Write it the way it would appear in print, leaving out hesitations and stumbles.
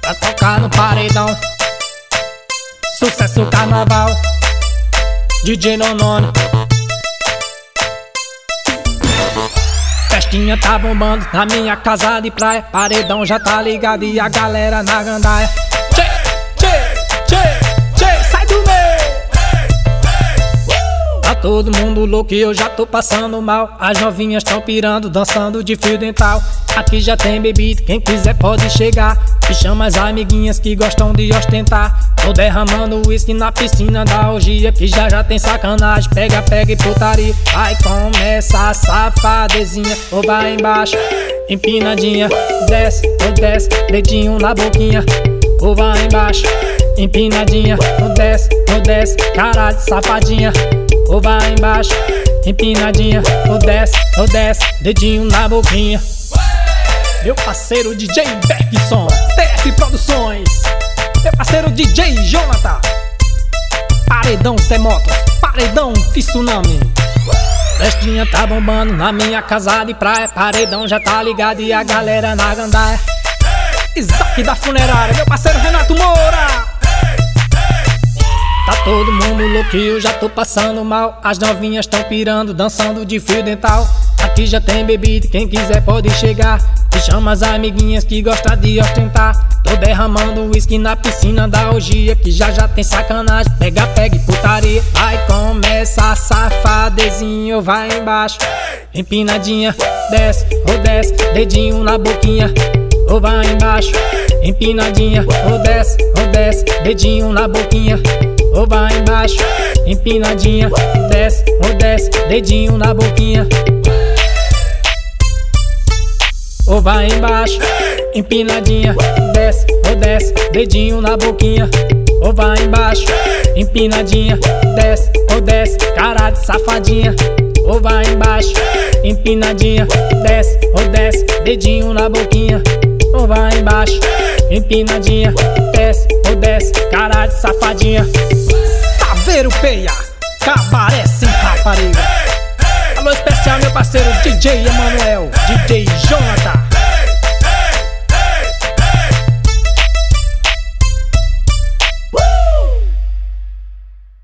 pra tocar no paredão. Sucesso carnaval, DJ Nonone. Festinha tá bombando na minha casa de praia. Paredão já tá ligado e a galera na gandaia. Tchê, tchê, tchê, tchê, sai do meio. Tá todo mundo louco e eu já tô passando mal. As novinhas tão pirando, dançando de fio dental. Aqui já tem bebida, quem quiser pode chegar. E chama as amiguinhas que gostam de ostentar. Tô derramando uísque na piscina da orgia, que já tem sacanagem. Pega, pega e putaria. Vai começar a safadezinha. Ou vai embaixo, empinadinha. Desce, ou desce, dedinho na boquinha. Ou vai embaixo, empinadinha. Ou desce, cara de safadinha. Ou vai embaixo, empinadinha. Ou desce, dedinho na boquinha. Meu parceiro DJ Bergson, TF Produções. Meu parceiro DJ Jonathan. Paredão Cé Motos, Paredão Tsunami. Festinha tá bombando na minha casa de praia. Paredão já tá ligado e a galera na gandaia. Isaac da funerária, meu parceiro Renato Moura. Tá todo mundo louco e eu já tô passando mal. As novinhas tão pirando, dançando de fio dental. Aqui já tem bebida, quem quiser pode chegar. E chama as amiguinhas que gostam de ostentar. Tô derramando uísque na piscina da orgia, que já tem sacanagem. Pega, pega e putaria. Vai começar safadezinho, vai embaixo, empinadinha. Desce, ou desce, dedinho na boquinha. Ou vai embaixo, empinadinha. Ou desce, dedinho na boquinha. Ou vai embaixo, empinadinha. Desce, ou desce, dedinho na boquinha. Ou vai embaixo, empinadinha. Desce, ou desce, dedinho na boquinha. Ou vai embaixo, empinadinha. Desce, ou desce, cara de safadinha. Ou vai embaixo, empinadinha. Desce, ou desce, dedinho na boquinha. Ou vai embaixo, empinadinha. Desce, ou desce, cara de safadinha. Saveiro Peia, cabaré sem rapariga. Alô especial meu parceiro DJ Emanuel, DJ Jonathan.